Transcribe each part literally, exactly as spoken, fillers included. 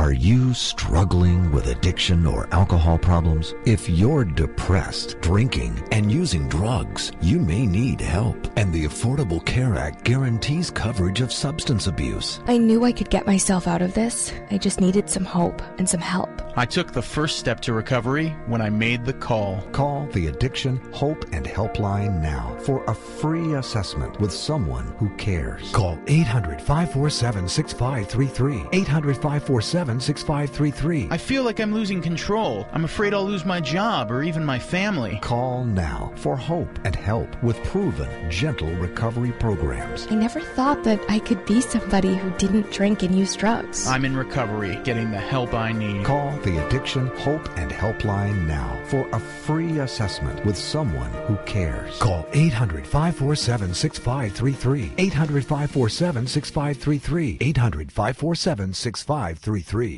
Are you struggling with addiction or alcohol problems? If you're depressed, drinking, and using drugs, you may need help. And the Affordable Care Act guarantees coverage of substance abuse. I knew I could get myself out of this. I just needed some hope and some help. I took the first step to recovery when I made the call. Call the Addiction, Hope, and Helpline now for a free assessment with someone who cares. Call eight hundred, five four seven, six five three three. eight hundred, five four seven, six five three three. I feel like I'm losing control. I'm afraid I'll lose my job or even my family. Call now for hope and help with proven, gentle recovery programs. I never thought that I could be somebody who didn't drink and use drugs. I'm in recovery, getting the help I need. Call the Addiction, Hope, and Helpline now for a free assessment with someone who cares. Call eight hundred, five four seven, six five three three. eight hundred, five four seven, six five three three. eight hundred, five four seven, six five three three.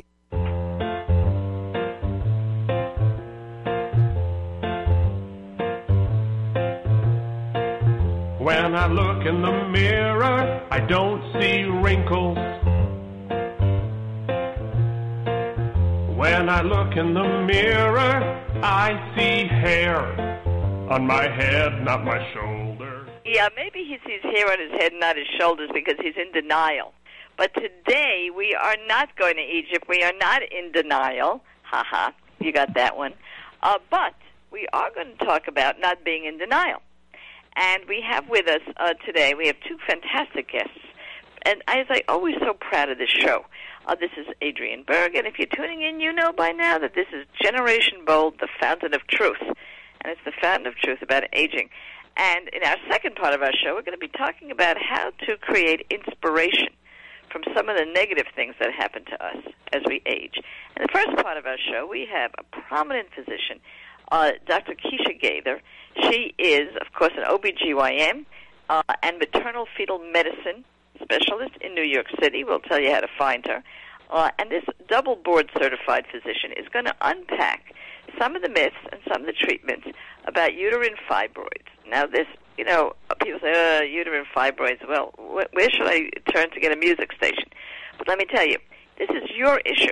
When I look in the mirror, I don't see wrinkles. When I look in the mirror, I see hair on my head, not my shoulder. Yeah, maybe he sees hair on his head, not his shoulders, because he's in denial. But today, we are not going to Egypt. We are not in denial. Ha ha, you got that one. Uh, but we are going to talk about not being in denial. And we have with us uh, today, we have two fantastic guests. And as I always so proud of this show, uh, this is Adrienne Berg. And if you're tuning in, you know by now that this is Generation Bold, the fountain of truth. And it's the fountain of truth about aging. And in our second part of our show, we're going to be talking about how to create inspiration from some of the negative things that happen to us as we age. In the first part of our show, we have a prominent physician, uh, Doctor Keisha Gaither. She is, of course, an O B G Y N uh, and maternal fetal medicine specialist in New York City. We'll tell you how to find her. Uh, and this double board certified physician is going to unpack some of the myths and some of the treatments about uterine fibroids. Now, this, you know, people say, uh, uterine fibroids. Well, wh- where should I turn to get a music station? But let me tell you, this is your issue.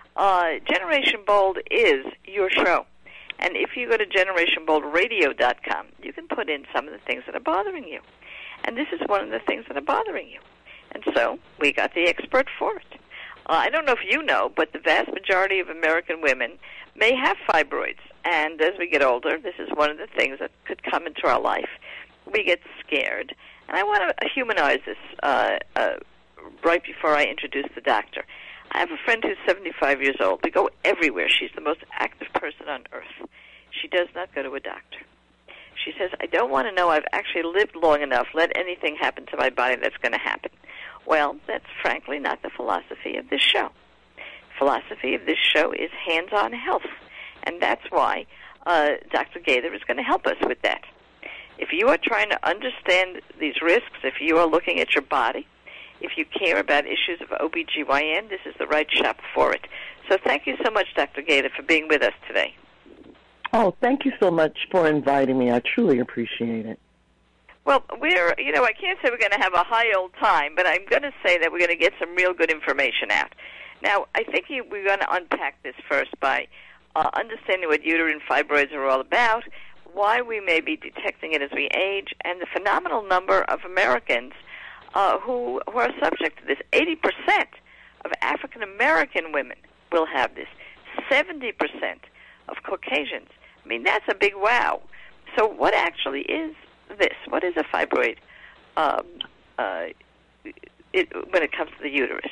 Uh, Generation Bold is your show. And if you go to generation bold radio dot com, you can put in some of the things that are bothering you. And this is one of the things that are bothering you. And so we got the expert for it. Uh, I don't know if you know, but the vast majority of American women may have fibroids. And as we get older, this is one of the things that could come into our life. We get scared. And I want to humanize this uh, uh, right before I introduce the doctor. I have a friend who's seventy-five years old. We go everywhere. She's the most active person on earth. She does not go to a doctor. She says, I don't want to know I've actually lived long enough. Let anything happen to my body that's going to happen. Well, that's frankly not the philosophy of this show. Philosophy of this show is hands-on health. And that's why uh, Doctor Gaither is going to help us with that. If you are trying to understand these risks, if you are looking at your body, if you care about issues of O B G Y N, this is the right shop for it. So thank you so much, Doctor Gaither, for being with us today. Oh, thank you so much for inviting me. I truly appreciate it. Well, we're, you know, I can't say we're going to have a high old time, but I'm going to say that we're going to get some real good information out. Now, I think you, we're going to unpack this first by uh, understanding what uterine fibroids are all about, why we may be detecting it as we age, and the phenomenal number of Americans Uh, who, who are subject to this. eighty percent of African-American women will have this. seventy percent of Caucasians. I mean, that's a big wow. So what actually is this? What is a fibroid um, uh, it, when it comes to the uterus?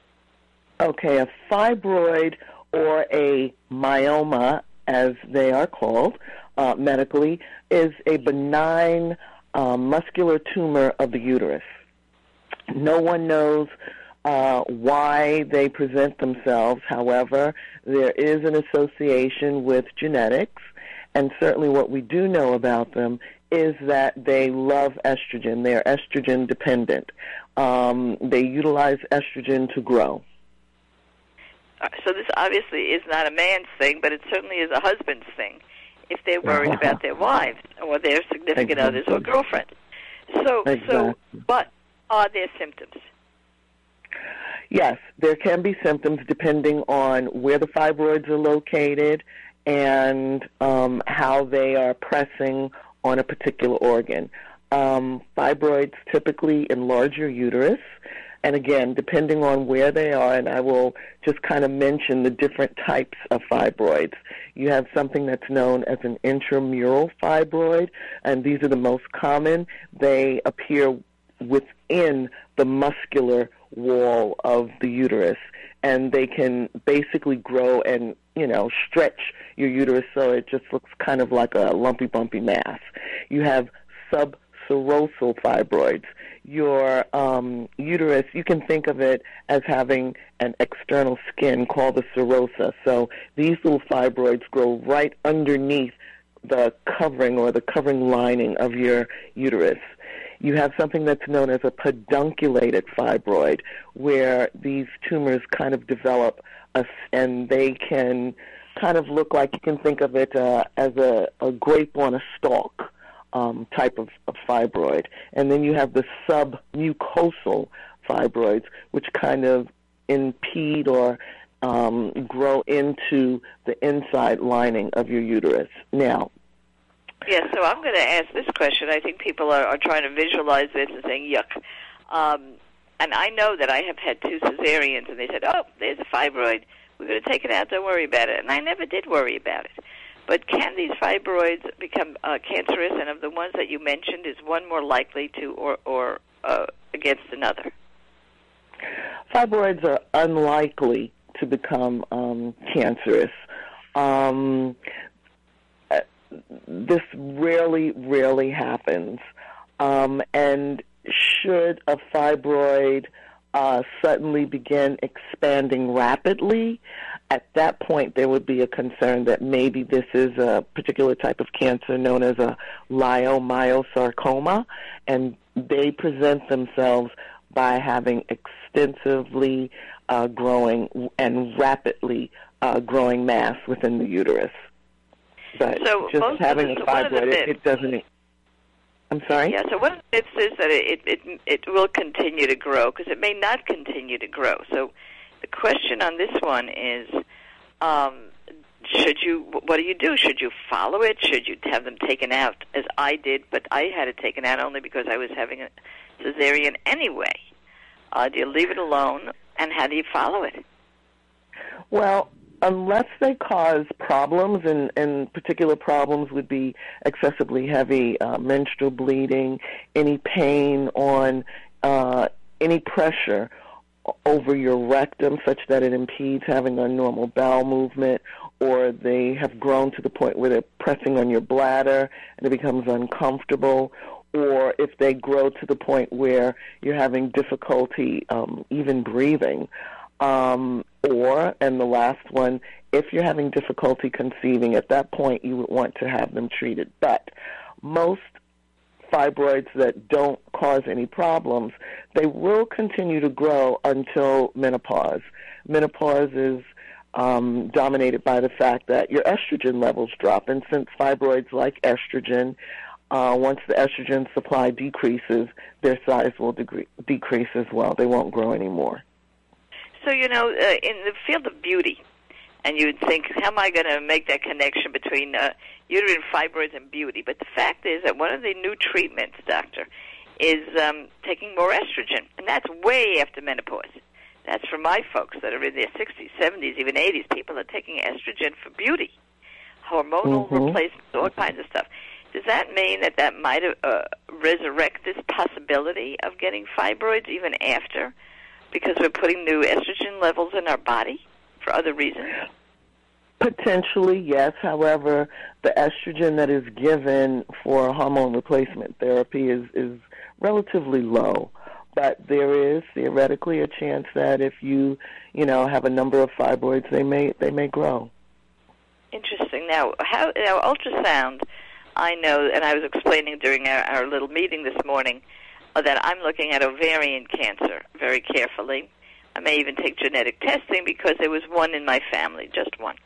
Okay, a fibroid or a myoma, as they are called uh, medically, is a benign uh, muscular tumor of the uterus. No one knows uh, why they present themselves. However, there is an association with genetics, and certainly what we do know about them is that they love estrogen. They are estrogen dependent. Um, they utilize estrogen to grow. So this obviously is not a man's thing, but it certainly is a husband's thing if they're worried uh-huh. about their wives or their significant exactly. others or girlfriends. So, exactly. so, but are there symptoms? Yes, there can be symptoms depending on where the fibroids are located and um, how they are pressing on a particular organ. Um, fibroids typically enlarge your uterus, and again, depending on where they are, and I will just kind of mention the different types of fibroids. You have something that's known as an intramural fibroid, and these are the most common. They appear within the muscular wall of the uterus, and they can basically grow and, you know, stretch your uterus so it just looks kind of like a lumpy, bumpy mass. You have subserosal fibroids. Your um, uterus, you can think of it as having an external skin called the serosa. So these little fibroids grow right underneath the covering or the covering lining of your uterus. You have something that's known as a pedunculated fibroid, where these tumors kind of develop, a, and they can kind of look like, you can think of it uh, as a, a grape on a stalk um, type of, of fibroid. And then you have the submucosal fibroids, which kind of impede or um, grow into the inside lining of your uterus. Now, yeah, so I'm going to ask this question. I think people are, are trying to visualize this and saying, yuck. Um, and I know that I have had two cesareans, and they said, oh, there's a fibroid. We're going to take it out. Don't worry about it. And I never did worry about it. But can these fibroids become uh, cancerous? And of the ones that you mentioned, is one more likely to or, or uh, against another? Fibroids are unlikely to become um, cancerous. Um This rarely, rarely happens. Um, and should a fibroid uh, suddenly begin expanding rapidly, at that point there would be a concern that maybe this is a particular type of cancer known as a leiomyosarcoma, and they present themselves by having extensively uh, growing and rapidly uh, growing mass within the uterus. But so just having the, a fibroid, it, it doesn't. I'm sorry? Yeah, so one of the myths is that it, it, it will continue to grow, because it may not continue to grow. So the question on this one is, um, should you, what do you do? Should you follow it? Should you have them taken out, as I did, but I had it taken out only because I was having a cesarean anyway? Uh, do you leave it alone, and how do you follow it? Well, unless they cause problems, and, and particular problems would be excessively heavy uh, menstrual bleeding, any pain on uh, any pressure over your rectum such that it impedes having a normal bowel movement, or they have grown to the point where they're pressing on your bladder and it becomes uncomfortable, or if they grow to the point where you're having difficulty um, even breathing. Um, or, and the last one, if you're having difficulty conceiving, at that point you would want to have them treated. But most fibroids that don't cause any problems, they will continue to grow until menopause. Menopause is um, dominated by the fact that your estrogen levels drop, and since fibroids like estrogen, uh, once the estrogen supply decreases, their size will degre- decrease as well. They won't grow anymore. So, you know, uh, in the field of beauty, and you would think, how am I going to make that connection between uh, uterine fibroids and beauty? But the fact is that one of the new treatments, doctor, is um, taking more estrogen, and that's way after menopause. That's for my folks that are in their sixties, seventies, even eighties. People are taking estrogen for beauty, hormonal mm-hmm. replacements, all kinds of stuff. Does that mean that that might uh, resurrect this possibility of getting fibroids even after, because we're putting new estrogen levels in our body for other reasons? Potentially, yes. However, the estrogen that is given for hormone replacement therapy is, is relatively low. But there is theoretically a chance that if you, you know, have a number of fibroids, they may they may grow. Interesting. Now, how now ultrasound, I know, and I was explaining during our, our little meeting this morning, that I'm looking at ovarian cancer very carefully. I may even take genetic testing because there was one in my family, just one.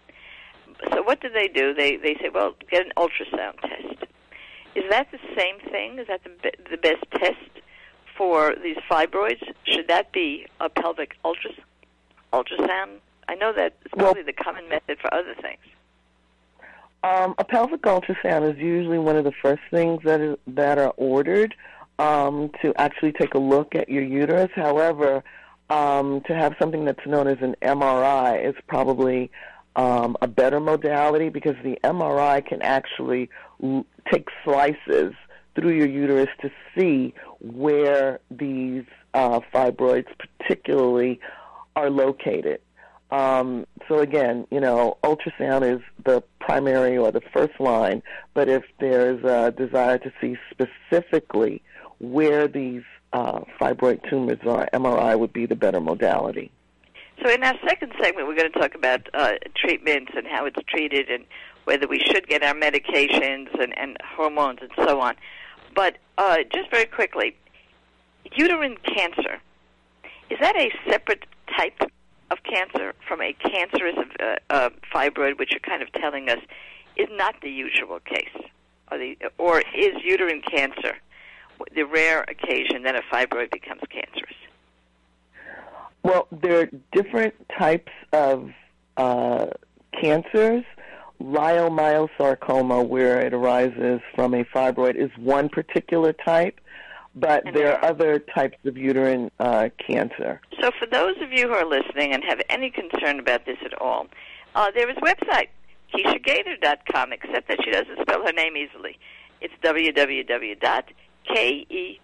So what do they do? They they say, well, get an ultrasound test. Is that the same thing? Is that the, be- the best test for these fibroids, should that be a pelvic ultras- ultrasound? I know that it's probably well, the common method for other things. Um, a pelvic ultrasound is usually one of the first things that is, that are ordered um, to actually take a look at your uterus. However, um, to have something that's known as an M R I is probably um, a better modality, because the M R I can actually l- take slices through your uterus to see where these uh, fibroids particularly are located. Um, so again, you know, ultrasound is the primary or the first line, but if there's a desire to see specifically where these uh, fibroid tumors are, M R I would be the better modality. So in our second segment, we're going to talk about uh, treatments and how it's treated and whether we should get our medications and, and hormones and so on. But uh, just very quickly, uterine cancer, is that a separate type of cancer from a cancerous uh, uh, fibroid, which you're kind of telling us is not the usual case? Or, the, or is uterine cancer the rare occasion that a fibroid becomes cancerous? Well, there are different types of uh, cancers. Leiomyosarcoma, where it arises from a fibroid, is one particular type, but and there are other types of uterine uh, cancer. So for those of you who are listening and have any concern about this at all, uh, there is a website, Keisha Gaither dot com, except that she doesn't spell her name easily. It's w w w dot kecia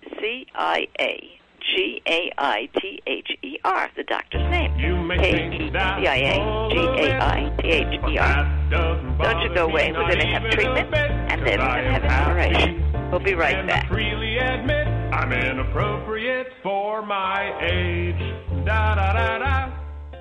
G A I T H E R, the doctor's name. K E C I A G A I T H E R. Don't you go away. We're going to have treatment, and then we're going to have inspiration. We'll be right back. Freely admit I'm inappropriate for my age. Da da da da.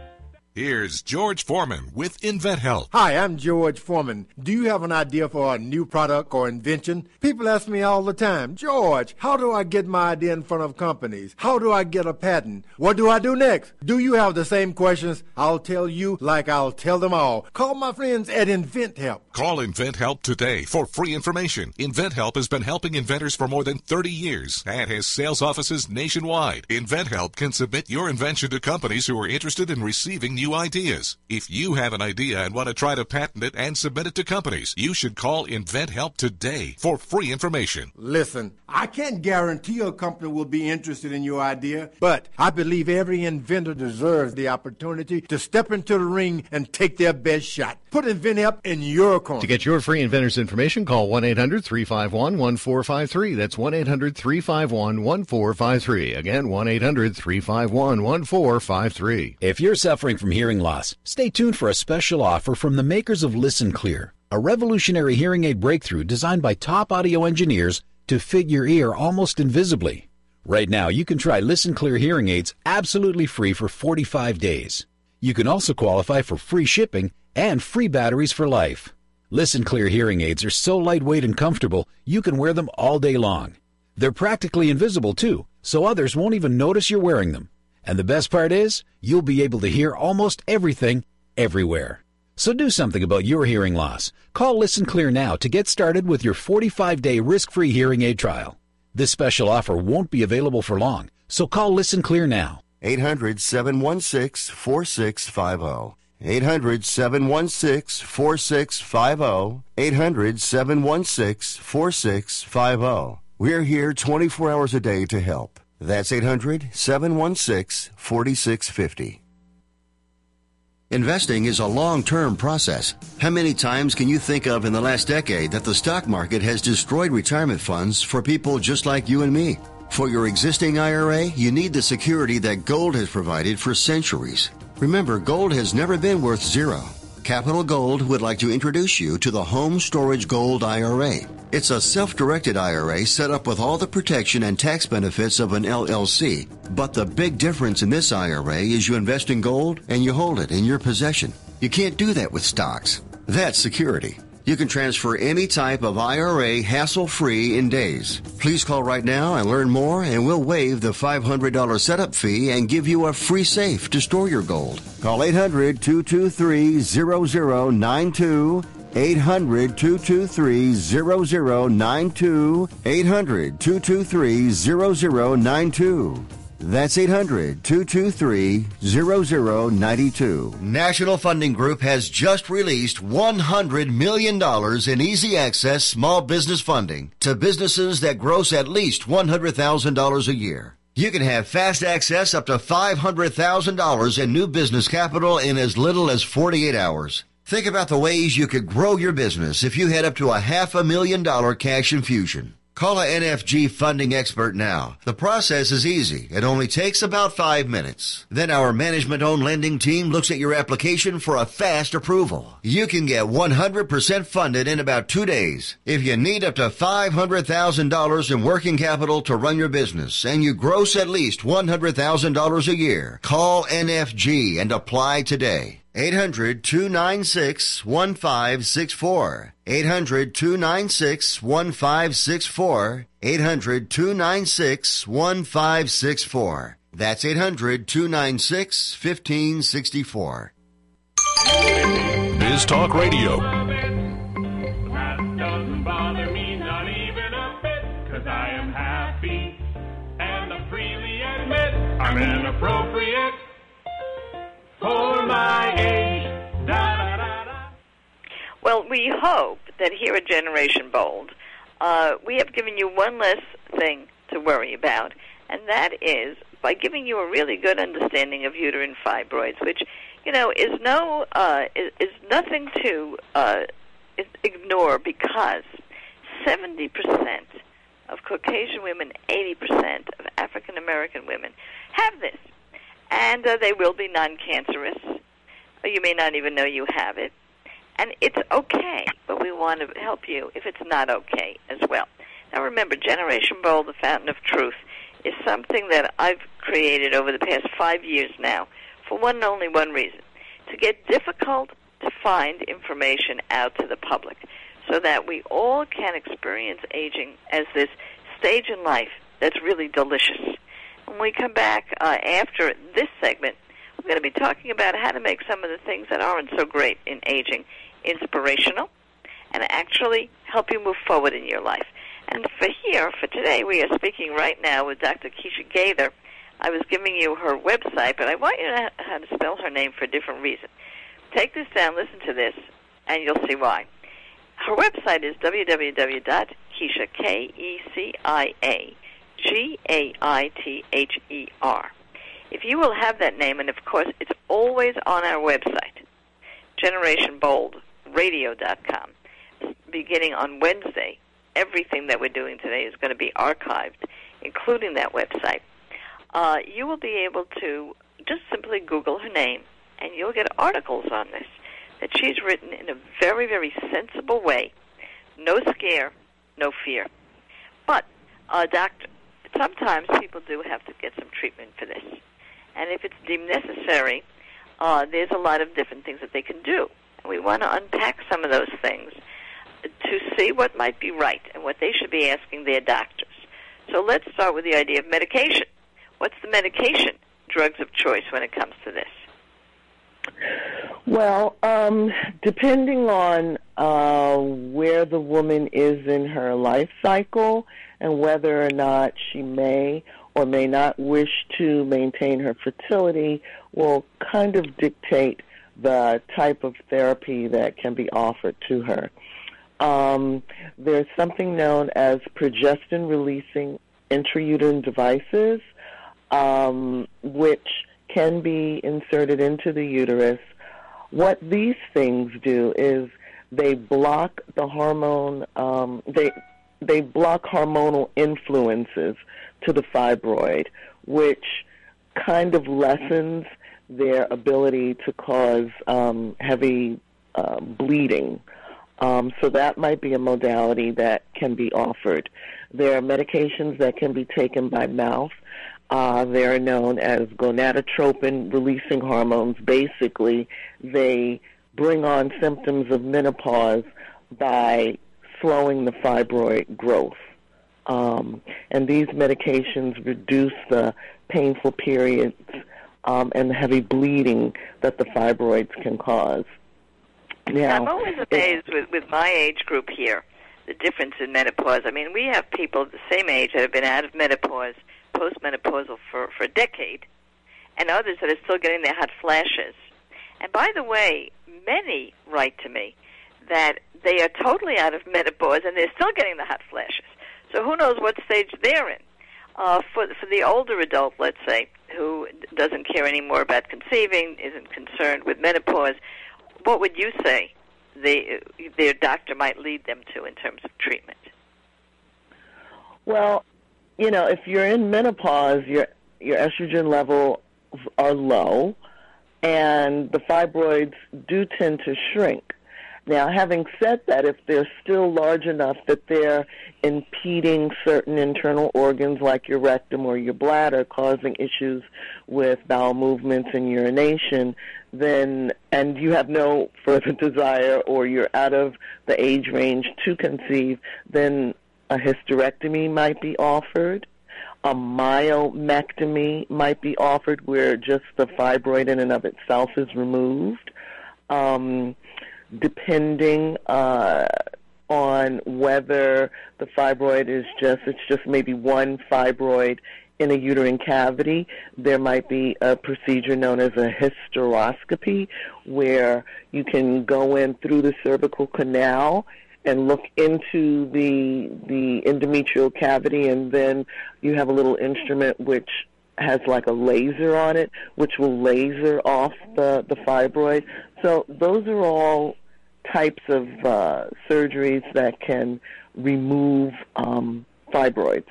Here's George Foreman with InventHelp. Hi, I'm George Foreman. Do you have an idea for a new product or invention? People ask me all the time, George, how do I get my idea in front of companies? How do I get a patent? What do I do next? Do you have the same questions? I'll tell you like I'll tell them all. Call my friends at InventHelp. Call InventHelp today for free information. InventHelp has been helping inventors for more than thirty years and has sales offices nationwide. InventHelp can submit your invention to companies who are interested in receiving new ideas. If you have an idea and want to try to patent it and submit it to companies, you should call InventHelp today for free information. Listen, I can't guarantee a company will be interested in your idea, but I believe every inventor deserves the opportunity to step into the ring and take their best shot. Put InventHelp in your corner. To get your free inventor's information, call one eight hundred three five one one four five three. That's one eight hundred three five one one four five three. Again, one eight hundred three five one one four five three. If you're suffering from hearing loss, stay tuned for a special offer from the makers of Listen Clear, a revolutionary hearing aid breakthrough designed by top audio engineers to fit your ear almost invisibly. Right now, you can try Listen Clear hearing aids absolutely free for forty-five days. You can also qualify for free shipping and free batteries for life. Listen Clear hearing aids are so lightweight and comfortable, you can wear them all day long. They're practically invisible too, so others won't even notice you're wearing them. And the best part is, you'll be able to hear almost everything, everywhere. So do something about your hearing loss. Call Listen Clear now to get started with your forty-five day risk-free hearing aid trial. This special offer won't be available for long, so call Listen Clear now. eight hundred seven one six four six five zero. eight hundred seven one six four six five zero. eight hundred seven one six four six five zero. We're here twenty-four hours a day to help. That's eight hundred seven one six four six five zero. Investing is a long-term process. How many times can you think of in the last decade that the stock market has destroyed retirement funds for people just like you and me? For your existing I R A, you need the security that gold has provided for centuries. Remember, gold has never been worth zero. Capital Gold would like to introduce you to the Home Storage Gold I R A. It's a self-directed I R A set up with all the protection and tax benefits of an L L C. But the big difference in this I R A is you invest in gold and you hold it in your possession. You can't do that with stocks. That's security. You can transfer any type of I R A hassle-free in days. Please call right now and learn more, and we'll waive the five hundred dollars setup fee and give you a free safe to store your gold. Call eight hundred two two three zero zero nine two, eight hundred, two two three, zero zero nine two. eight hundred, two two three, zero zero nine two. That's eight hundred, two two three, zero zero nine two. National Funding Group has just released one hundred million dollars in easy access small business funding to businesses that gross at least one hundred thousand dollars a year. You can have fast access up to five hundred thousand dollars in new business capital in as little as forty-eight hours. Think about the ways you could grow your business if you had up to a half a million dollar cash infusion. Call a N F G funding expert now. The process is easy. It only takes about five minutes. Then our management-owned lending team looks at your application for a fast approval. You can get one hundred percent funded in about two days. If you need up to five hundred thousand dollars in working capital to run your business and you gross at least one hundred thousand dollars a year, call N F G and apply today. eight hundred, two nine six, one five six four. eight hundred, two nine six, one five six four. eight hundred, two nine six, one five six four. That's eight hundred, two nine six, one five six four. Biz Talk Radio. That doesn't bother me, not even a bit, 'cause I am happy and I freely admit I'm inappropriate for my age. Da, da, da, da. Well, we hope that here at Generation Bold, uh, we have given you one less thing to worry about, and that is by giving you a really good understanding of uterine fibroids, which, you know, is no uh, is, is nothing to uh, ignore, because seventy percent of Caucasian women, eighty percent of African American women have this. And uh, they will be non-cancerous, or you may not even know you have it. And it's okay, but we want to help you if it's not okay as well. Now remember, Generation Bold, the Fountain of Truth, is something that I've created over the past five years now for one and only one reason: to get difficult to find information out to the public so that we all can experience aging as this stage in life that's really delicious. When we come back uh, after this segment, we're going to be talking about how to make some of the things that aren't so great in aging inspirational and actually help you move forward in your life. And for here, for today, we are speaking right now with Doctor Keisha Gaither. I was giving you her website, but I want you to know how to spell her name for a different reason. Take this down, listen to this, and you'll see why. Her website is w w w dot keisha, K E C I A, G A I T H E R. If you will have that name, and of course it's always on our website, generation bold radio dot com. Beginning on Wednesday, everything that we're doing today is going to be archived, including that website. Uh, you will be able to just simply Google her name, and you'll get articles on this that she's written in a very, very sensible way. No scare, no fear. But, uh, doctor, sometimes people do have to get some treatment for this. And if it's deemed necessary, uh, there's a lot of different things that they can do. And we want to unpack some of those things to see what might be right and what they should be asking their doctors. So let's start with the idea of medication. What's the medication drugs of choice when it comes to this? Well, um, depending on uh, where the woman is in her life cycle and whether or not she may or may not wish to maintain her fertility will kind of dictate the type of therapy that can be offered to her. Um, there's something known as progestin-releasing intrauterine devices, um, which can be inserted into the uterus. What these things do is they block the hormone, um, they they block hormonal influences to the fibroid, which kind of lessens their ability to cause um, heavy uh, bleeding. Um, so that might be a modality that can be offered. There are medications that can be taken by mouth. Uh, they're known as gonadotropin-releasing hormones. Basically, they bring on symptoms of menopause by slowing the fibroid growth. Um, and these medications reduce the painful periods um, and the heavy bleeding that the fibroids can cause. Now, I'm always amazed with, with my age group here, the difference in menopause. I mean, we have people the same age that have been out of menopause, postmenopausal for, for a decade, and others that are still getting their hot flashes. And by the way, many write to me that they are totally out of menopause and they're still getting the hot flashes. So who knows what stage they're in. Uh, for, for the older adult, let's say, who doesn't care anymore about conceiving, isn't concerned with menopause, what would you say they, their doctor might lead them to in terms of treatment? Well, you know, if you're in menopause, your your estrogen levels are low, and the fibroids do tend to shrink. Now, having said that, if they're still large enough that they're impeding certain internal organs like your rectum or your bladder, causing issues with bowel movements and urination, then, and you have no further desire or you're out of the age range to conceive, then a hysterectomy might be offered. A myomectomy might be offered where just the fibroid in and of itself is removed. Um, depending uh, on whether the fibroid is just, it's just maybe one fibroid in a uterine cavity, there might be a procedure known as a hysteroscopy where you can go in through the cervical canal and look into the the endometrial cavity, and then you have a little instrument which has like a laser on it, which will laser off the, the fibroid. So those are all types of uh, surgeries that can remove um, fibroids.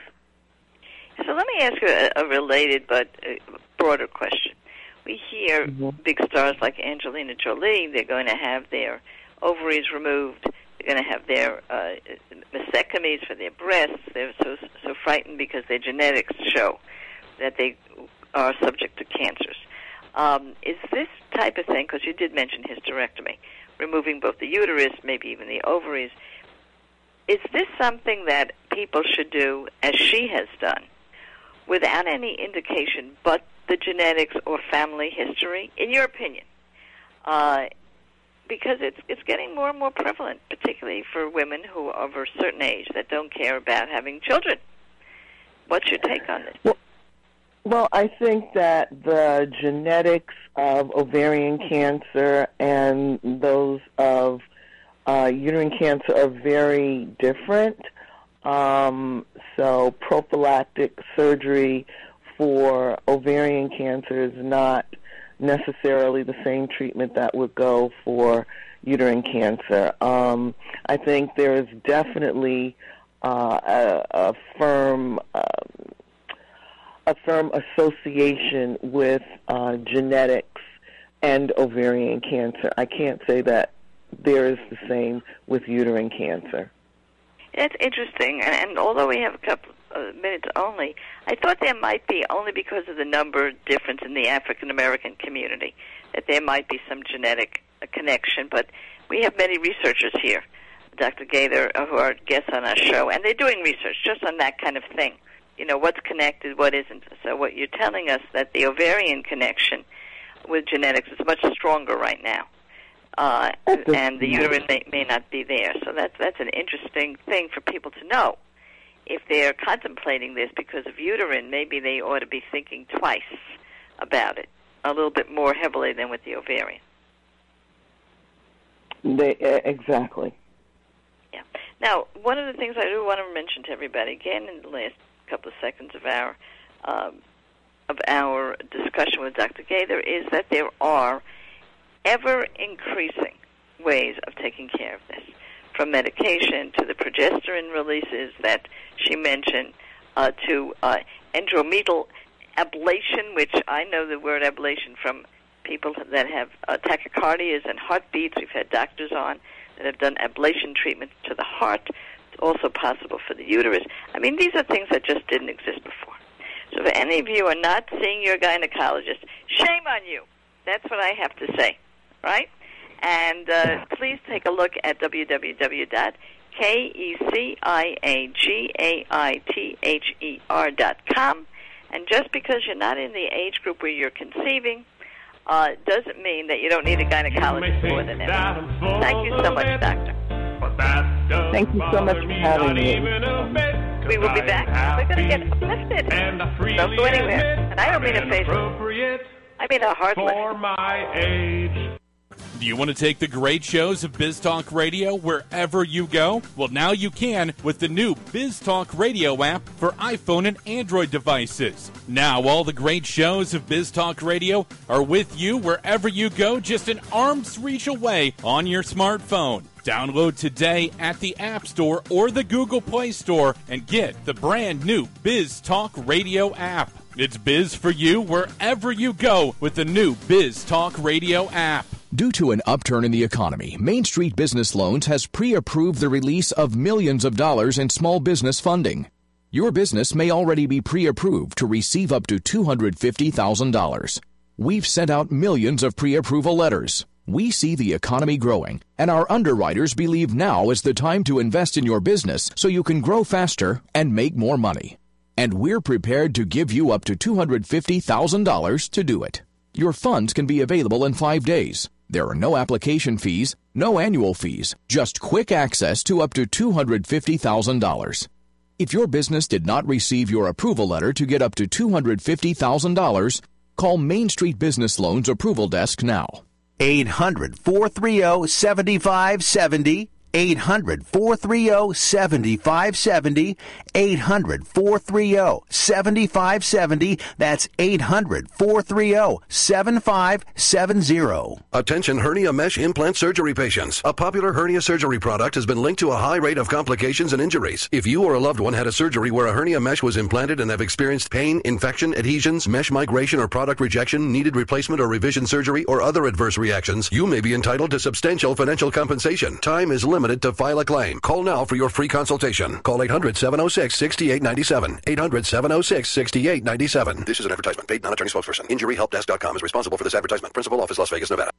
So let me ask you a, a related but broader question. We hear mm-hmm. big stars like Angelina Jolie, they're going to have their ovaries removed, they're going to have their uh, mastectomies for their breasts. They're so so frightened because their genetics show that they are subject to cancers. Um, is this type of thing, because you did mention hysterectomy, removing both the uterus, maybe even the ovaries, is this something that people should do, as she has done, without any indication but the genetics or family history, in your opinion? Uh, because it's it's getting more and more prevalent, particularly for women who are of a certain age that don't care about having children. What's your take on this? Well, well I think that the genetics of ovarian cancer and those of uh, uterine cancer are very different. Um, so prophylactic surgery for ovarian cancer is not necessarily the same treatment that would go for uterine cancer. Um, I think there is definitely uh, a, a firm uh, a firm association with uh, genetics and ovarian cancer. I can't say that there is the same with uterine cancer. That's interesting, and, and although we have a couple of minutes only, I thought there might be, only because of the number difference in the African-American community, that there might be some genetic uh, connection, but we have many researchers here, Doctor Gaither, uh, who are guests on our show, and they're doing research just on that kind of thing. You know, what's connected, what isn't. So what you're telling us, that the ovarian connection with genetics is much stronger right now. Uh, and the uterine may, may not be there. So that's that's an interesting thing for people to know. If they're contemplating this because of uterine, maybe they ought to be thinking twice about it, a little bit more heavily than with the ovarian. They, uh, exactly. Yeah. Now, one of the things I do want to mention to everybody, again, in the last couple of seconds of our um, of our discussion with Doctor Gaither, is that there are ever-increasing ways of taking care of this, from medication to the progesterone releases that she mentioned, uh, to uh, endometrial ablation, which I know the word ablation from people that have uh, tachycardias and heartbeats. We've had doctors on that have done ablation treatment to the heart. It's also possible for the uterus. I mean, these are things that just didn't exist before. So if any of you are not seeing your gynecologist, shame on you. That's what I have to say. Right? And uh, please take a look at w w w dot keciagaither dot com. And just because you're not in the age group where you're conceiving, uh, doesn't mean that you don't need a gynecologist more than ever. Thank you so much, Doctor. Thank you so much for having me. We will be back. We're going to get uplifted. Don't go anywhere. And I don't mean a face. I mean a heart lift. For my age. Do you want to take the great shows of Biz Talk Radio wherever you go? Well, now you can with the new Biz Talk Radio app for iPhone and Android devices. Now, all the great shows of Biz Talk Radio are with you wherever you go, just an arm's reach away on your smartphone. Download today at the App Store or the Google Play Store and get the brand new Biz Talk Radio app. It's Biz for you wherever you go with the new Biz Talk Radio app. Due to an upturn in the economy, Main Street Business Loans has pre-approved the release of millions of dollars in small business funding. Your business may already be pre-approved to receive up to two hundred fifty thousand dollars. We've sent out millions of pre-approval letters. We see the economy growing, and our underwriters believe now is the time to invest in your business so you can grow faster and make more money. And we're prepared to give you up to two hundred fifty thousand dollars to do it. Your funds can be available in five days. There are no application fees, no annual fees, just quick access to up to two hundred fifty thousand dollars. If your business did not receive your approval letter to get up to two hundred fifty thousand dollars, call Main Street Business Loans Approval Desk now. eight hundred, four three zero, seven five seven zero. eight hundred, four three zero, seven five seven zero. eight hundred, four three zero, seven five seven zero. That's eight hundred, four three zero, seven five seven zero. Attention hernia mesh implant surgery patients. A popular hernia surgery product has been linked to a high rate of complications and injuries. If you or a loved one had a surgery where a hernia mesh was implanted and have experienced pain, infection, adhesions, mesh migration, or product rejection, needed replacement or revision surgery, or other adverse reactions, you may be entitled to substantial financial compensation. Time is limited to file a claim. Call now for your free consultation. Call eight hundred, seven oh six, six eight nine seven. eight hundred, seven oh six, six eight nine seven. This is an advertisement. Paid non-attorney spokesperson. injury help desk dot com is responsible for this advertisement. Principal office, Las Vegas, Nevada.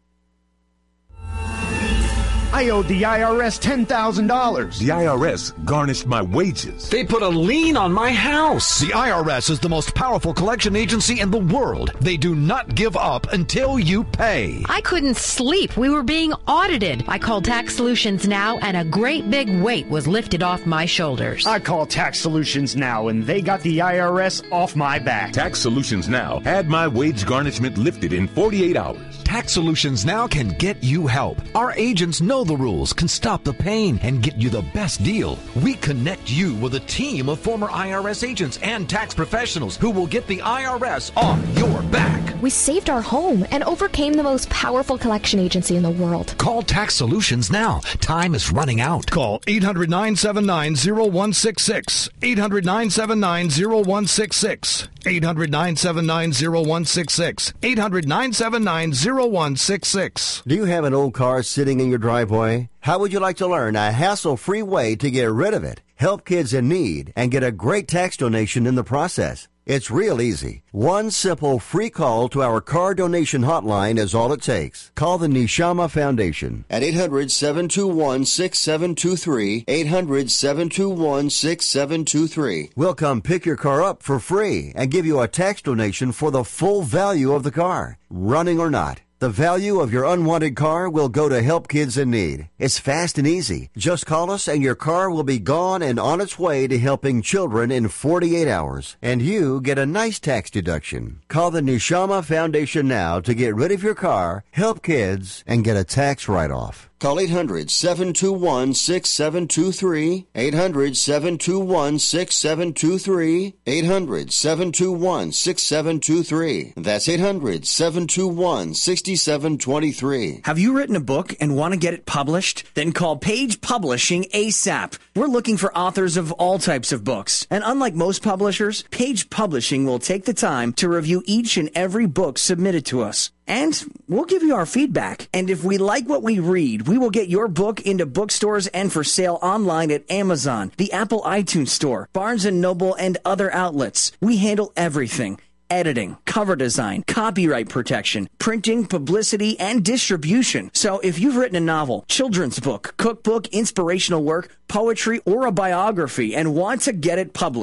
I owed the I R S ten thousand dollars. The I R S garnished my wages. They put a lien on my house. The I R S is the most powerful collection agency in the world. They do not give up until you pay. I couldn't sleep. We were being audited. I called Tax Solutions Now, and a great big weight was lifted off my shoulders. I called Tax Solutions Now, and they got the I R S off my back. Tax Solutions Now had my wage garnishment lifted in forty-eight hours. Tax Solutions Now can get you help. Our agents know the rules, can stop the pain, and get you the best deal. We connect you with a team of former I R S agents and tax professionals who will get the I R S off your back. We saved our home and overcame the most powerful collection agency in the world. Call Tax Solutions now. Time is running out. Call eight hundred, nine seven nine, zero one six six. eight hundred, nine seven nine, zero one six six. eight hundred, nine seven nine, zero one six six. eight hundred, nine seven nine, zero one six six. Do you have an old car sitting in your driveway? How would you like to learn a hassle-free way to get rid of it, help kids in need, and get a great tax donation in the process? It's real easy. One simple free call to our car donation hotline is all it takes. Call the Neshama Foundation at eight hundred, seven two one, six seven two three, eight hundred, seven two one, six seven two three. We'll come pick your car up for free and give you a tax donation for the full value of the car, running or not. The value of your unwanted car will go to help kids in need. It's fast and easy. Just call us and your car will be gone and on its way to helping children in forty-eight hours. And you get a nice tax deduction. Call the Neshama Foundation now to get rid of your car, help kids, and get a tax write-off. Call eight hundred, seven two one, six seven two three, eight hundred, seven two one, six seven two three, eight hundred, seven two one, six seven two three. That's eight hundred, seven two one, six seven two three. Have you written a book and want to get it published? Then call Page Publishing ASAP. We're looking for authors of all types of books. And unlike most publishers, Page Publishing will take the time to review each and every book submitted to us. And we'll give you our feedback. And if we like what we read, we will get your book into bookstores and for sale online at Amazon, the Apple iTunes Store, Barnes and Noble, and other outlets. We handle everything. Editing, cover design, copyright protection, printing, publicity, and distribution. So if you've written a novel, children's book, cookbook, inspirational work, poetry, or a biography and want to get it published,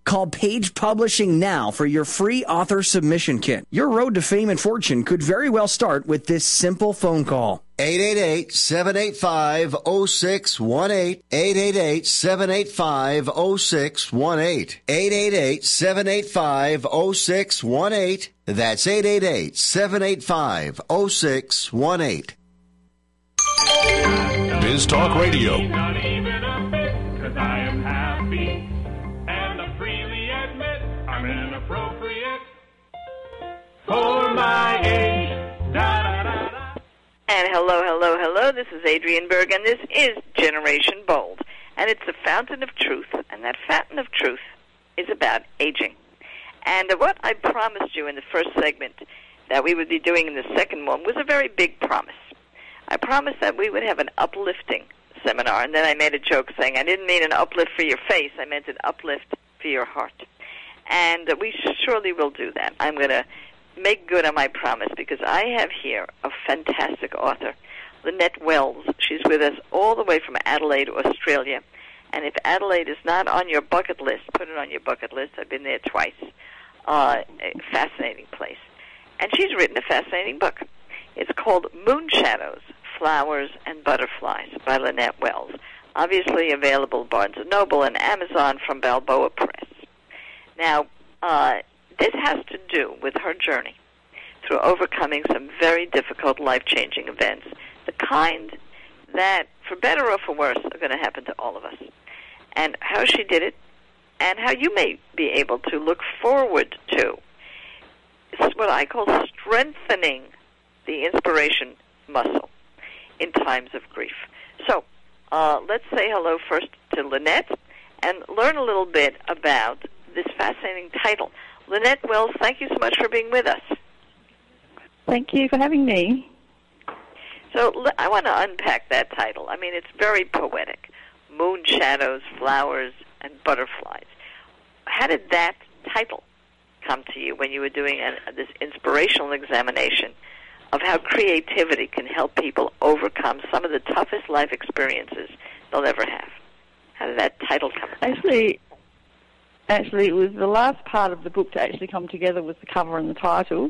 Call Page Publishing now for your free author submission kit. Your road to fame and fortune could very well start with this simple phone call. eight eight eight, seven eight five, zero six one eight. eight eight eight, seven eight five, zero six one eight. eight eight eight, seven eight five, zero six one eight. That's eight eight eight, seven eight five, zero six one eight. Biz Talk Radio. Not even a bit, 'cause I am happy. And I freely admit I'm inappropriate for my age. Da, da, da, da. And hello, hello, hello. This is Adrienne Berg, and this is Generation Bold. And it's the fountain of truth, and that fountain of truth is about aging. And what I promised you in the first segment that we would be doing in the second one was a very big promise. I promised that we would have an uplifting seminar, and then I made a joke saying I didn't mean an uplift for your face, I meant an uplift for your heart. And we surely will do that. I'm going to make good on my promise because I have here a fantastic author, Lynette Wells. She's with us all the way from Adelaide, Australia. And if Adelaide is not on your bucket list, put it on your bucket list. I've been there twice. Uh, a fascinating place. And she's written a fascinating book. It's called Moon Shadows, Flowers, and Butterflies by Lynette Wells. Obviously available at Barnes and Noble and Amazon from Balboa Press. Now, uh, this has to do with her journey through overcoming some very difficult life-changing events, the kind that, for better or for worse, are going to happen to all of us. And how she did it, and how you may be able to look forward to. This is what I call strengthening the inspiration muscle in times of grief. So, uh, let's say hello first to Lynette and learn a little bit about this fascinating title. Lynette Wells, thank you so much for being with us. Thank you for having me. So I want to unpack that title. I mean, it's very poetic. Moon shadows, flowers, and butterflies. How did that title come to you when you were doing a, this inspirational examination of how creativity can help people overcome some of the toughest life experiences they'll ever have? How did that title come about? Actually, actually, it was the last part of the book to actually come together was the cover and the title.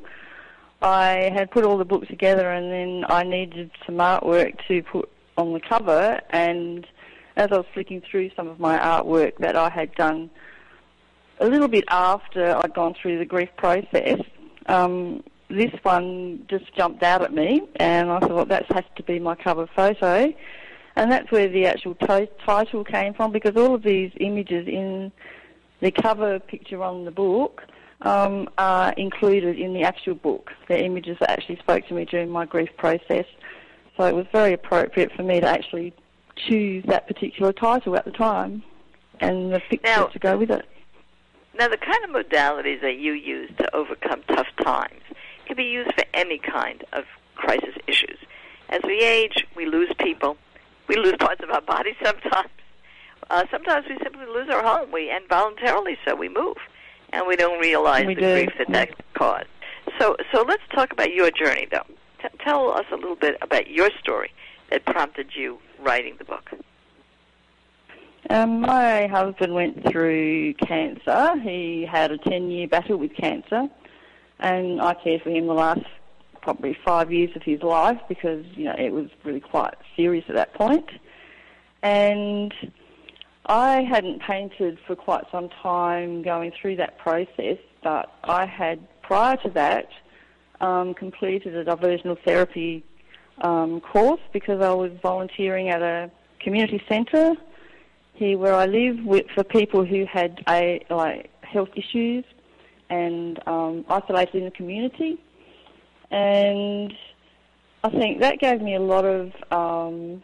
I had put all the books together, and then I needed some artwork to put on the cover, and as I was flicking through some of my artwork that I had done a little bit after I'd gone through the grief process, um, this one just jumped out at me, and I thought that has to be my cover photo. And that's where the actual to- title came from, because all of these images in the cover picture on the book um, are included in the actual book. They're images that actually spoke to me during my grief process. So it was very appropriate for me to actually choose that particular title at the time and the picture now, to go with it. Now, the kind of modalities that you use to overcome tough times can be used for any kind of crisis issues. As we age, we lose people. We lose parts of our body sometimes. Uh, sometimes we simply lose our home, we and voluntarily so we move, and we don't realize we the do. grief that that caused. So, so let's talk about your journey, though. T- tell us a little bit about your story that prompted you writing the book. Um, my husband went through cancer. He had a ten-year battle with cancer, and I cared for him the last probably five years of his life because, you know, it was really quite serious at that point. And I hadn't painted for quite some time going through that process, but I had, prior to that, um, completed a diversional therapy um, course because I was volunteering at a community centre here where I live with, for people who had a, like health issues and um, isolated in the community. And I think that gave me a lot of um,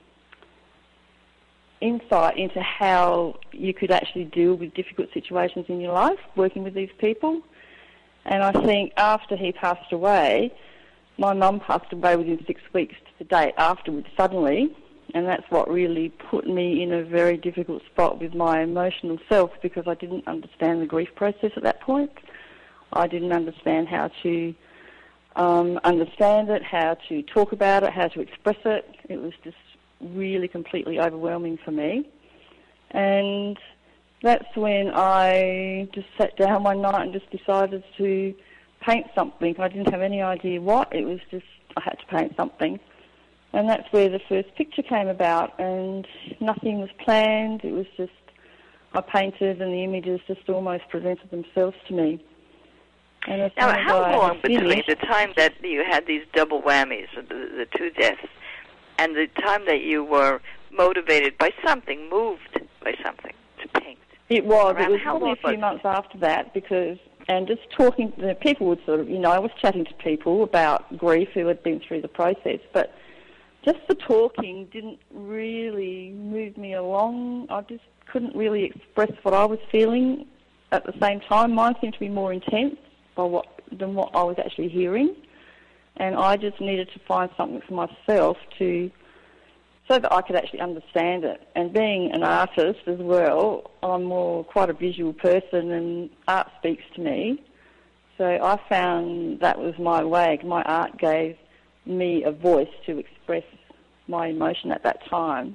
insight into how you could actually deal with difficult situations in your life, working with these people. And I think after he passed away, my mum passed away within six weeks to the date afterwards, suddenly, and that's what really put me in a very difficult spot with my emotional self because I didn't understand the grief process at that point. I didn't understand how to um, understand it, how to talk about it, how to express it. It was just really completely overwhelming for me. And that's when I just sat down one night and just decided to paint something. I didn't have any idea what. It was just I had to paint something. And that's where the first picture came about, and nothing was planned. It was just I painted and the images just almost presented themselves to me. And as now, soon as how I long between finished, the time that you had these double whammies, the, the two deaths, and the time that you were motivated by something, moved by something to paint? It was. Around it was how probably long a few was months after that, because, and just talking, the people would sort of, you know, I was chatting to people about grief who had been through the process, but just the talking didn't really move me along. I just couldn't really express what I was feeling at the same time. Mine seemed to be more intense by what than what I was actually hearing, and I just needed to find something for myself to so that I could actually understand it. And being an artist as well, I'm more quite a visual person, and art speaks to me. So I found that was my way. My art gave me a voice to express my emotion at that time.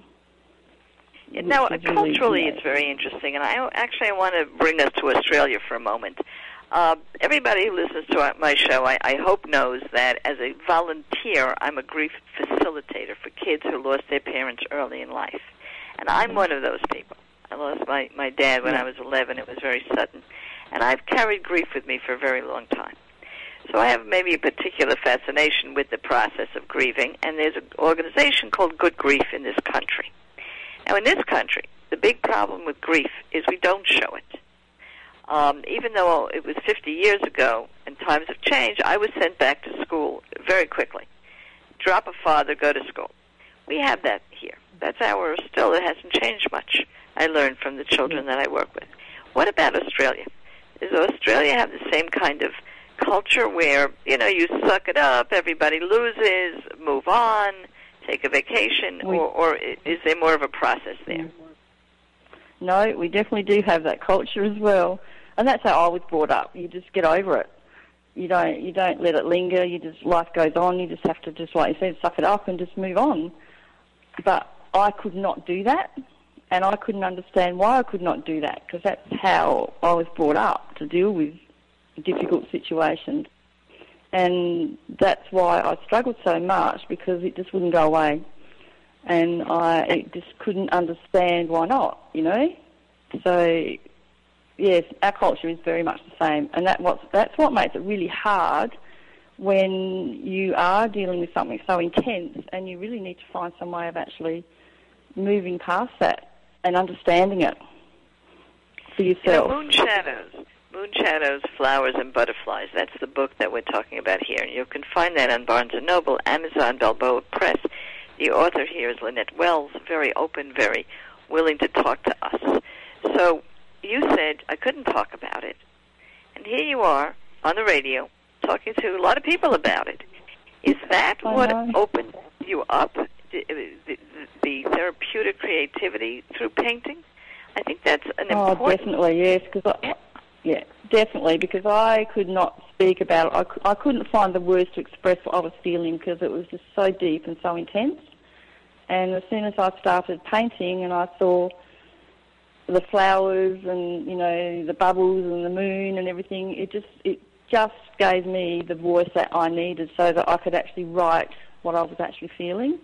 Yeah, now, really, culturally, you know, it's very interesting, and I actually I want to bring us to Australia for a moment. Uh, everybody who listens to our, my show, I, I hope, knows that as a volunteer, I'm a grief facilitator for kids who lost their parents early in life. And I'm mm-hmm. one of those people. I lost my, my dad when yeah. I was eleven. It was very sudden. And I've carried grief with me for a very long time. So I have maybe a particular fascination with the process of grieving, and there's an organization called Good Grief in this country. Now, in this country, the big problem with grief is we don't show it. Um, even though it was fifty years ago and times have changed, I was sent back to school very quickly. Drop a father, go to school. We have that here. That's our, still, it hasn't changed much. I learned from the children that I work with. What about Australia? Does Australia have the same kind of culture where, you know, you suck it up, everybody loses, move on, take a vacation, or, or is there more of a process there? No, we definitely do have that culture as well. And that's how I was brought up. You just get over it. You don't you don't let it linger. You just, life goes on. You just have to, just like you said, suck it up and just move on. But I could not do that, and I couldn't understand why I could not do that, because that's how I was brought up, to deal with difficult situations. And that's why I struggled so much, because it just wouldn't go away. And I just couldn't understand why not, you know? So, yes, our culture is very much the same. And that what's, that's what makes it really hard when you are dealing with something so intense, and you really need to find some way of actually moving past that and understanding it for yourself. You know, Moon Shadows. Moon Shadows, Flowers, and Butterflies. That's the book that we're talking about here. And you can find that on Barnes and Noble, Amazon, Balboa Press. The author here is Lynette Wells, very open, very willing to talk to us. So you said I couldn't talk about it. And here you are on the radio talking to a lot of people about it. Is that I what know. opened you up, the, the, the therapeutic creativity through painting? I think that's an oh, important... definitely, yes. Cause I, yeah, definitely, because I could not speak about it. I, c- I couldn't find the words to express what I was feeling, because it was just so deep and so intense. And as soon as I started painting and I saw the flowers and, you know, the bubbles and the moon and everything, it just it just gave me the voice that I needed, so that I could actually write what I was actually feeling.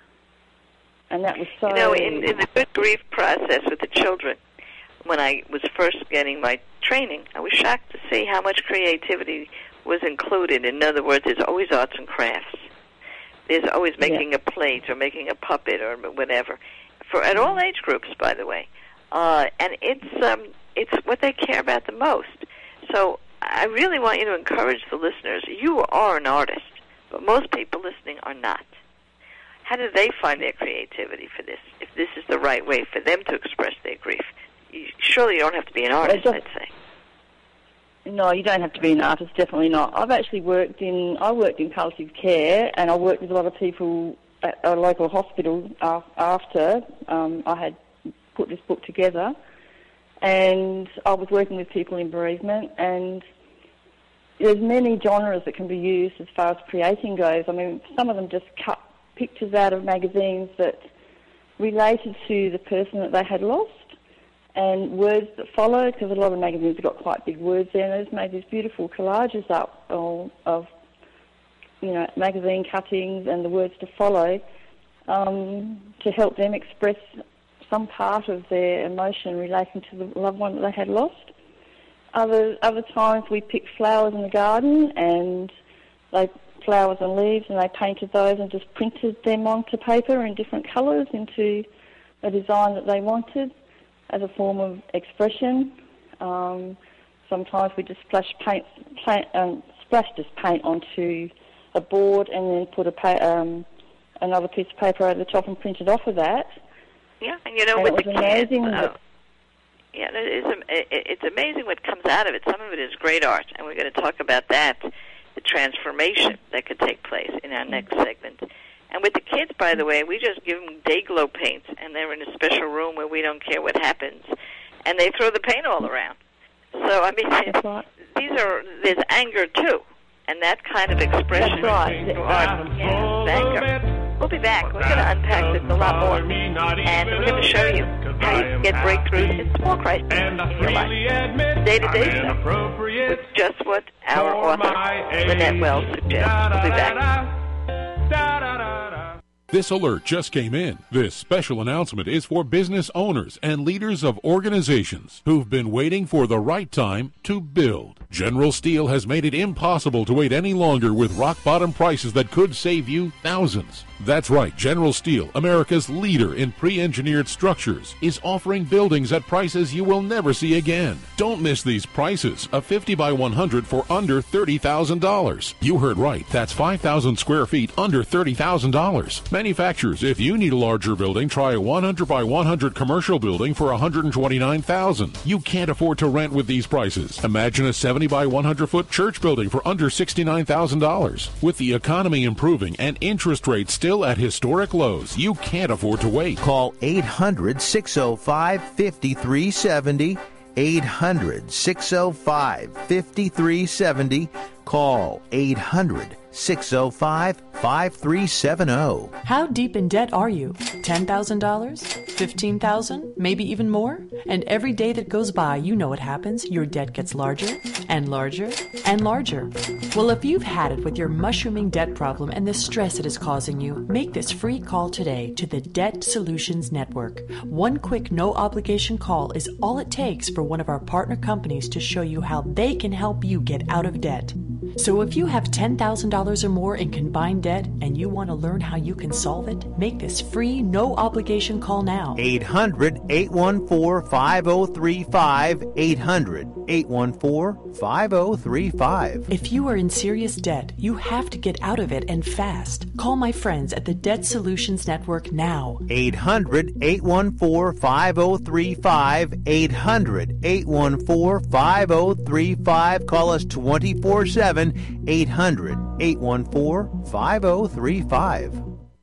And that was so... You know, in, in the good grief process with the children, when I was first getting my training, I was shocked to see how much creativity was included. In other words, there's always arts and crafts. There's always making yeah. a plate or making a puppet or whatever, for at all age groups, by the way. Uh, and it's um, it's what they care about the most. So I really want you to encourage the listeners. You are an artist, but most people listening are not. How do they find their creativity for this, if this is the right way for them to express their grief? You, surely you don't have to be an artist, I'd say. No, you don't have to be an artist, definitely not. I've actually worked in, I worked in palliative care, and I worked with a lot of people at a local hospital after um, I had put this book together. And I was working with people in bereavement, and there's many genres that can be used as far as creating goes. I mean, some of them just cut pictures out of magazines that related to the person that they had lost. and words that follow, because a lot of magazines have got quite big words there, and they've made these beautiful collages up of, of you know, magazine cuttings and the words to follow um, to help them express some part of their emotion relating to the loved one that they had lost. Other other times we picked flowers in the garden, and they flowers and leaves, and they painted those and just printed them onto paper in different colours into a design that they wanted as a form of expression. Um, sometimes we just splash paint, paint um, splash this paint onto a board and then put a pa- um, another piece of paper over the top and print it off of that. Yeah, and you know, and with it was the amazing. kids, That, uh, yeah, it is, it's amazing what comes out of it. Some of it is great art, and we're going to talk about that, the transformation that could take place in our next segment. And with the kids, by the way, we just give them day glow paints, and they're in a special room where we don't care what happens, and they throw the paint all around. So, I mean, right. these are there's anger, too, and that kind of expression right. through art is anger. We'll be back. We're going to unpack this a lot more, and we're going to show you how you can get breakthroughs in small crises in your life. Day-to-day stuff with just what our author, Lynette Wells, suggests. We'll be back. This alert just came in. This special announcement is for business owners and leaders of organizations who've been waiting for the right time to build. General Steel has made it impossible to wait any longer with rock-bottom prices that could save you thousands. That's right, General Steel, America's leader in pre-engineered structures, is offering buildings at prices you will never see again. Don't miss these prices. A fifty by one hundred for under thirty thousand dollars. You heard right, that's five thousand square feet under thirty thousand dollars. Manufacturers, if you need a larger building, try a one hundred by one hundred commercial building for one hundred twenty-nine thousand dollars. You can't afford to rent with these prices. Imagine a seventy by one hundred foot church building for under sixty-nine thousand dollars. With the economy improving and interest rates still at historic lows, you can't afford to wait. Call eight hundred, six oh five, five three seven oh. eight hundred, six oh five, five three seven oh. Call eight hundred, six oh five, five three seven oh. How deep in debt are you? ten thousand dollars? fifteen thousand dollars? Maybe even more? And every day that goes by, you know what happens. Your debt gets larger and larger and larger. Well, if you've had it with your mushrooming debt problem and the stress it is causing you, make this free call today to the Debt Solutions Network. One quick, no-obligation call is all it takes for one of our partner companies to show you how they can help you get out of debt. So if you have ten thousand dollars or more in combined debt and you want to learn how you can solve it, make this free, no-obligation call now. eight hundred, eight one four, five oh three five. eight hundred, eight one four, five oh three five. If you are in serious debt, you have to get out of it and fast. Call my friends at the Debt Solutions Network now. eight hundred, eight one four, five oh three five. eight hundred, eight one four, five oh three five. Call us twenty-four seven. eight hundred, eight one four, five oh three five.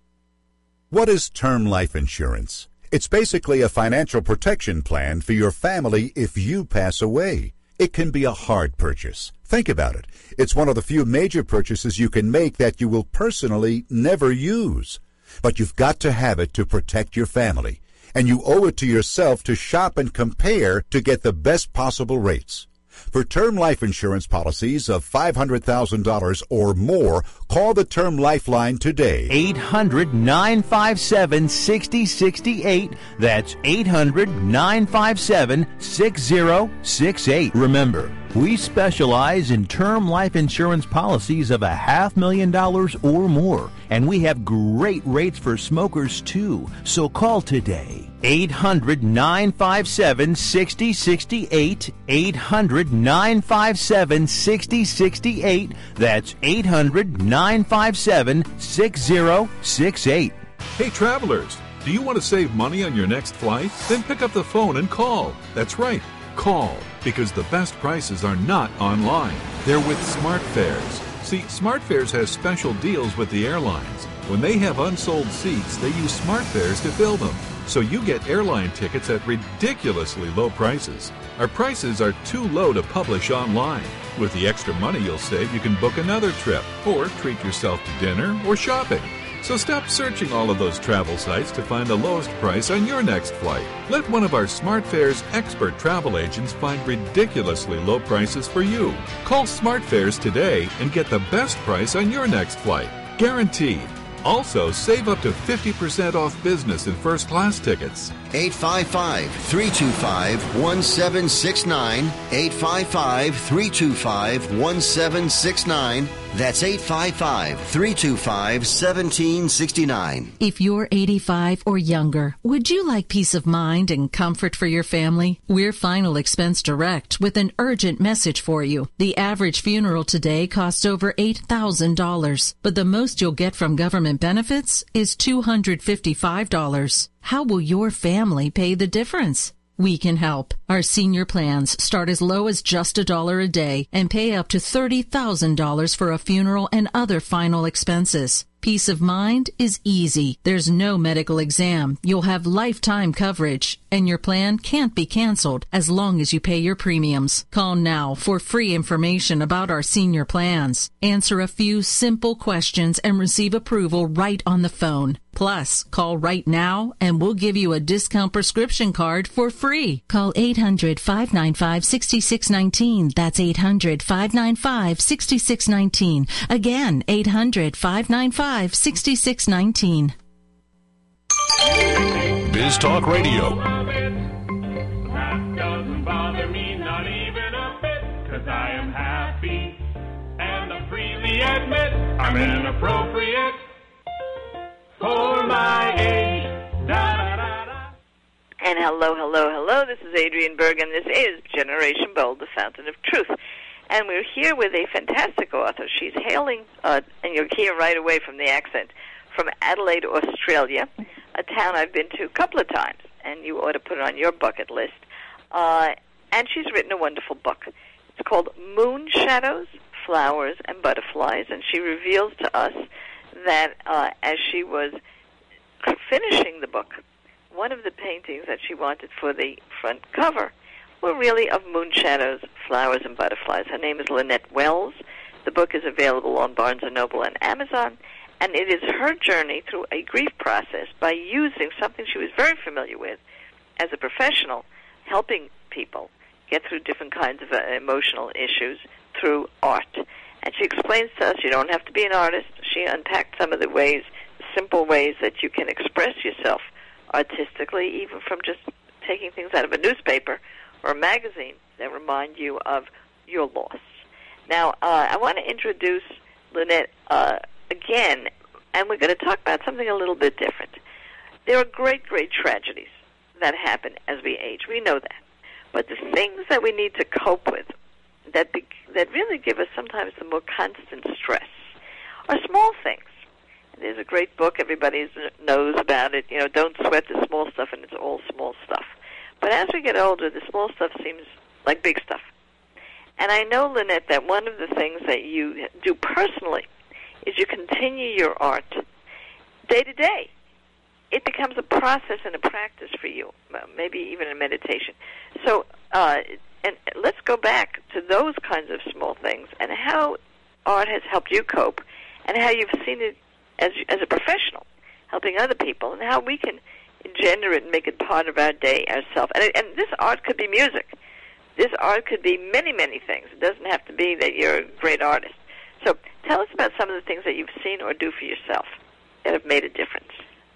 What is term life insurance? It's basically a financial protection plan for your family if you pass away. It can be a hard purchase. Think about it. It's one of the few major purchases you can make that you will personally never use. But you've got to have it to protect your family. And you owe it to yourself to shop and compare to get the best possible rates. For term life insurance policies of five hundred thousand dollars or more, call the Term Lifeline today. eight hundred, nine five seven, six oh six eight. That's eight hundred, nine five seven, six oh six eight. Remember, we specialize in term life insurance policies of a half million dollars or more, and we have great rates for smokers too. So call today. eight hundred, nine five seven, six oh six eight. eight hundred, nine five seven, six oh six eight. That's eight hundred, nine five seven, six oh six eight. Hey travelers, do you want to save money on your next flight? Then pick up the phone and call. That's right, call, because the best prices are not online. They're with SmartFares. See, SmartFares has special deals with the airlines. When they have unsold seats, they use SmartFares to fill them. So you get airline tickets at ridiculously low prices. Our prices are too low to publish online. With the extra money you'll save, you can book another trip or treat yourself to dinner or shopping. So stop searching all of those travel sites to find the lowest price on your next flight. Let one of our SmartFares expert travel agents find ridiculously low prices for you. Call SmartFares today and get the best price on your next flight. Guaranteed. Also, save up to fifty percent off business and first class tickets. eight five five, three two five, one seven six nine. eight five five, three two five, one seven six nine. That's eight five five, three two five, one seven six nine. If you're eighty-five or younger, would you like peace of mind and comfort for your family? We're Final Expense Direct with an urgent message for you. The average funeral today costs over eight thousand dollars, but the most you'll get from government benefits is two hundred fifty-five dollars. How will your family pay the difference? We can help. Our senior plans start as low as just a dollar a day and pay up to thirty thousand dollars for a funeral and other final expenses. Peace of mind is easy. There's no medical exam. You'll have lifetime coverage, and your plan can't be canceled as long as you pay your premiums. Call now for free information about our senior plans. Answer a few simple questions and receive approval right on the phone. Plus, call right now and we'll give you a discount prescription card for free. Call eight hundred, five nine five, six six one nine. That's eight hundred, five nine five, six six one nine. Again, eight hundred, five nine five, six six one nine. Biz Talk Radio. That doesn't bother me, not even a bit, 'cause I am happy and I freely admit I'm inappropriate for my age. Da, da, da, da. And hello, hello, hello. This is Adrienne Berg, and this is Generation Bold, the Fountain of Truth. And we're here with a fantastic author. She's hailing, uh, and you'll hear right away from the accent, from Adelaide, Australia, a town I've been to a couple of times, and you ought to put it on your bucket list. Uh, and she's written a wonderful book. It's called Moon Shadows, Flowers, and Butterflies, and she reveals to us that uh, as she was finishing the book, one of the paintings that she wanted for the front cover were really of moon shadows, flowers, and butterflies. Her name is Lynette Wells. The book is available on Barnes and Noble and Amazon, and it is her journey through a grief process by using something she was very familiar with as a professional, helping people get through different kinds of uh, emotional issues through art. And she explains to us you don't have to be an artist. She unpacked some of the ways, simple ways that you can express yourself artistically, even from just taking things out of a newspaper or a magazine that remind you of your loss. Now, uh, I want to introduce Lynette uh, again, and we're going to talk about something a little bit different. There are great, great tragedies that happen as we age. We know that. But the things that we need to cope with that be, that really give us sometimes the more constant stress are small things. There's a great book, everybody knows about it, you know, Don't Sweat the Small Stuff, and it's all small stuff. But as we get older, the small stuff seems like big stuff. And I know, Lynette, that one of the things that you do personally is you continue your art day to day. It becomes a process and a practice for you, maybe even a meditation. So, uh, and let's go back to those kinds of small things and how art has helped you cope and how you've seen it as as a professional, helping other people, and how we can engender it and make it part of our day ourselves. And, and this art could be music. This art could be many, many things. It doesn't have to be that you're a great artist. So tell us about some of the things that you've seen or do for yourself that have made a difference.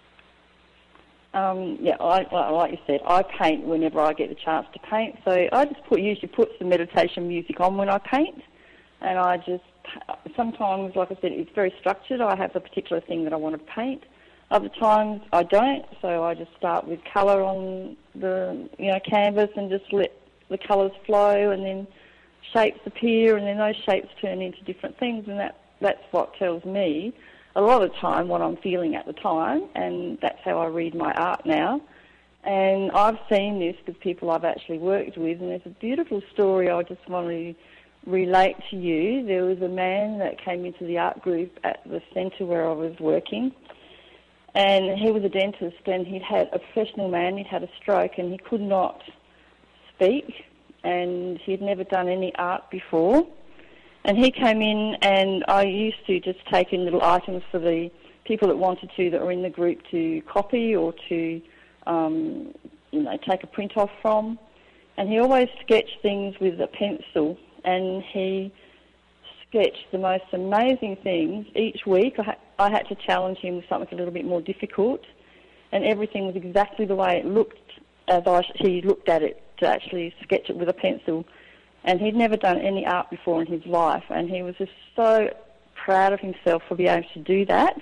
Um, yeah, I, like you said, I paint whenever I get the chance to paint. So I just put usually put some meditation music on when I paint, and I just sometimes, like I said, it's very structured. I have a particular thing that I want to paint. Other times I don't, so I just start with colour on the you know canvas and just let the colours flow, and then shapes appear, and then those shapes turn into different things, and that that's what tells me a lot of the time what I'm feeling at the time, and that's how I read my art now. And I've seen this with people I've actually worked with, and there's a beautiful story I just want to relate to you. There was a man that came into the art group at the centre where I was working, and he was a dentist, and he'd had a professional man, he'd had a stroke, and he could not speak, and he'd never done any art before. And he came in, and I used to just take in little items for the people that wanted to that were in the group to copy or to, um, you know, take a print off from. And he always sketched things with a pencil, and he sketched the most amazing things each week. I, ha- I had to challenge him with something a little bit more difficult, and everything was exactly the way it looked as I sh- he looked at it to actually sketch it with a pencil. And he'd never done any art before in his life, and he was just so proud of himself for being able to do that.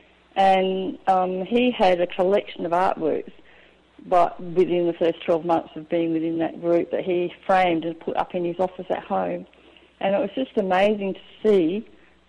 And um, he had a collection of artworks, but within the first twelve months of being within that group, that he framed and put up in his office at home. And it was just amazing to see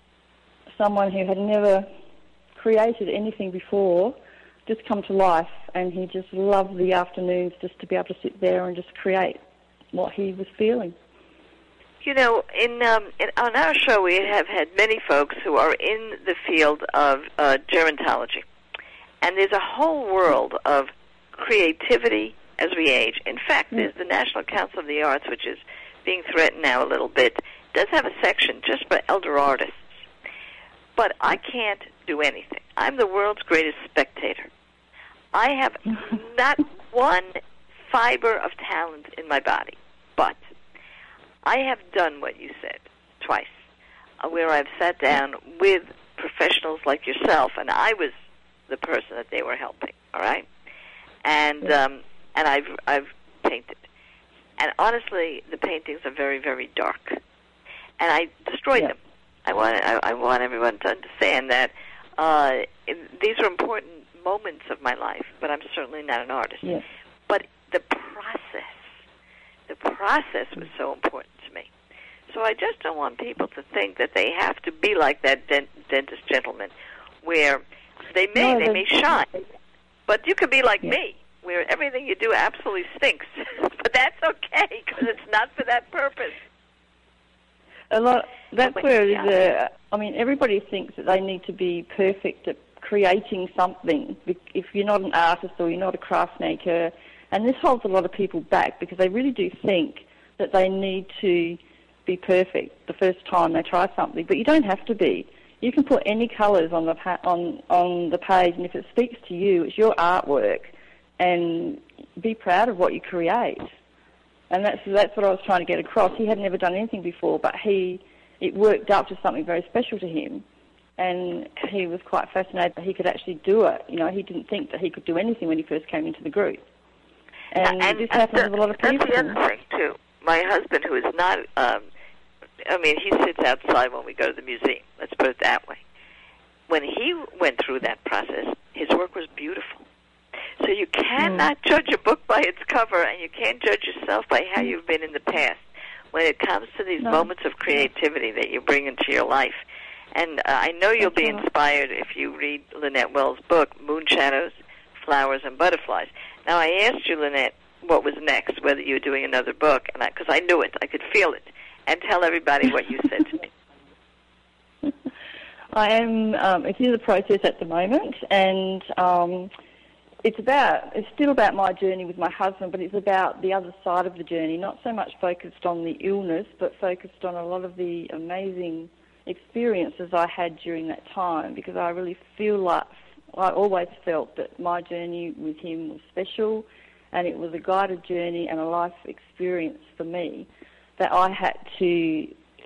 someone who had never created anything before just come to life, and he just loved the afternoons just to be able to sit there and just create what he was feeling. You know, in, um, in on our show, we have had many folks who are in the field of uh, gerontology, and there's a whole world of creativity as we age. In fact, there's the National Council of the Arts, which is being threatened now a little bit, does have a section just for elder artists. But I can't do anything. I'm the world's greatest spectator. I have not one fiber of talent in my body, but I have done what you said twice, uh, where I've sat down with professionals like yourself, and I was the person that they were helping, all right? And um, and I've I've painted. And honestly, the paintings are very, very dark. And I destroyed yeah. them. I want I, I want everyone to understand that uh, it, these are important moments of my life, but I'm certainly not an artist. Yeah. But the process, the process was so important to me. So I just don't want people to think that they have to be like that dent, dentist gentleman, where they may, no, they may shine. But you could be like yeah. me, where everything you do absolutely stinks. But that's okay, because it's not for that purpose. A lot. That's where it is. Uh, I mean, everybody thinks that they need to be perfect at creating something. If you're not an artist or you're not a craft maker, and this holds a lot of people back because they really do think that they need to be perfect the first time they try something. But you don't have to be. You can put any colours on the pa- on on the page, and if it speaks to you, it's your artwork, and be proud of what you create. And that's that's what I was trying to get across. He had never done anything before, but he it worked up to something very special to him, and he was quite fascinated that he could actually do it. You know, he didn't think that he could do anything when he first came into the group. And, and this happens the, with a lot of people. That's the other thing too. My husband, who is not, um, I mean, he sits outside when we go to the museum. Let's put it that way. When he went through that process, his work was beautiful. So you cannot mm. judge a book by its cover, and you can't judge yourself by how you've been in the past when it comes to these no. moments of creativity that you bring into your life. And uh, I know you'll That's be right. inspired if you read Lynette Wells' book, Moon Shadows, Flowers, and Butterflies. Now, I asked you, Lynette, what was next, whether you were doing another book, and because I, I knew it. I could feel it. And tell everybody what you said to me. I am, um, it's in the process at the moment, and um, it's about, it's still about my journey with my husband, but it's about the other side of the journey, not so much focused on the illness, but focused on a lot of the amazing experiences I had during that time, because I really feel like, I always felt that my journey with him was special, and it was a guided journey and a life experience for me that I had to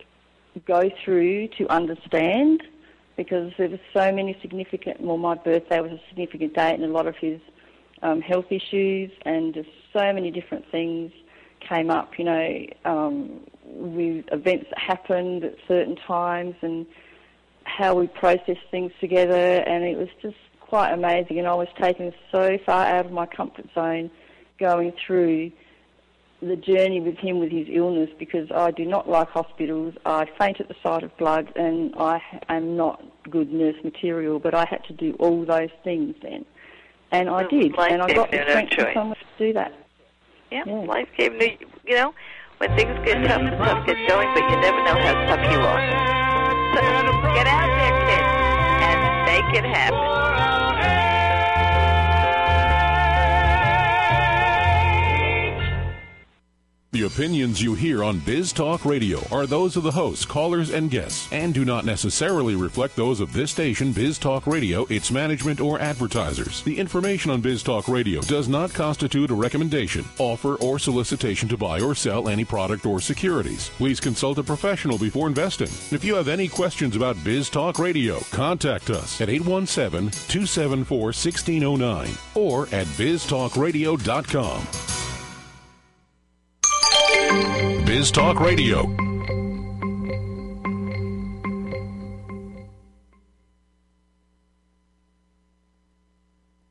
go through to understand, because there were so many significant, well, my birthday was a significant date, and a lot of his um, health issues and just so many different things came up, you know, um, with events that happened at certain times and how we processed things together, and it was just quite amazing. And I was taken so far out of my comfort zone going through the journey with him with his illness, because I do not like hospitals. I faint at the sight of blood, and I am not good nurse material, but I had to do all those things then. And I did, life and I got the no strength choice. and so much to do that. Yeah, yeah, life gave me, you know, when things get tough, the tough gets going, but you never know how tough you are. So get out there, kids, and make it happen. The opinions you hear on Biz Talk Radio are those of the hosts, callers, and guests, and do not necessarily reflect those of this station, Biz Talk Radio, its management, or advertisers. The information on Biz Talk Radio does not constitute a recommendation, offer, or solicitation to buy or sell any product or securities. Please consult a professional before investing. If you have any questions about Biz Talk Radio, contact us at eight one seven, two seven four, one six zero nine or at biz talk radio dot com. Biz Talk Radio.